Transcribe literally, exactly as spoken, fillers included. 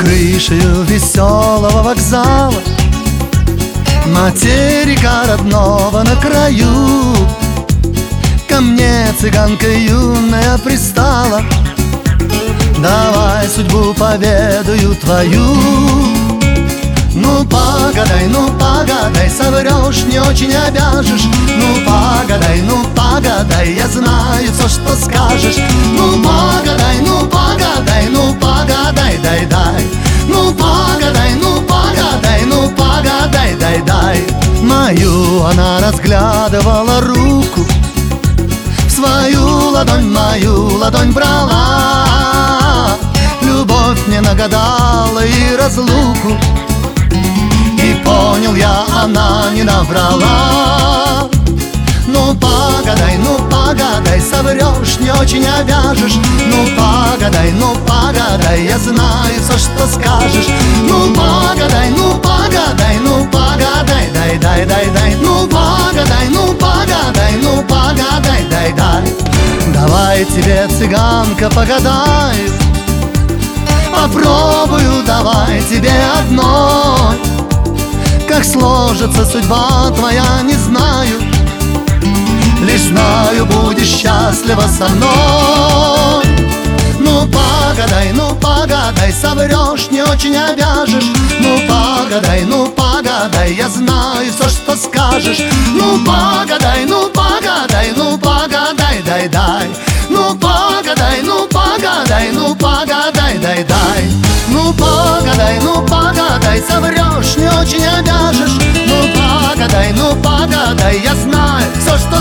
крышею веселого вокзала материка родного на краю ко мне цыганка юная пристала. Давай судьбу поведаю твою. Ну погадай, ну погадай, соврешь, не очень обяжешь. Ну погадай, ну погадай, я знаю все, что скажешь. Ну погадай, ну погадай, ну погадай, дай, дай. Ну погадай, ну погадай, ну погадай, дай, дай. Мою она разглядывала руку, в свою ладонь мою ладонь брала. Любовь мне нагадала и разлуку, и понял я, она не наврала. Ну погадай, ну погадай, соврешь, не очень обяжешь. Ну погадай, ну погадай, я знаю все, что скажешь. Ну погадай, ну погадай, ну погадай, дай, дай, дай, дай. Ну погадай, ну погадай, ну погадай, дай, дай. Давай тебе, цыганка, погадаю, попробую, давай тебе одной. Как сложится судьба твоя, не знаю, лишь знаю, будешь счастлива со мной. Ну погадай, ну погадай, соврешь, не очень обяжешь. Ну погадай, ну погадай, я знаю все, что скажешь. Ну погадай, ну погадай, ну погадай, дай, дай. Ну погадай, ну погадай, ну погадай, дай, дай. Ну погадай, ну погадай, соврешь, не очень обяжешь. Ну погадай, ну погадай, я знаю все, что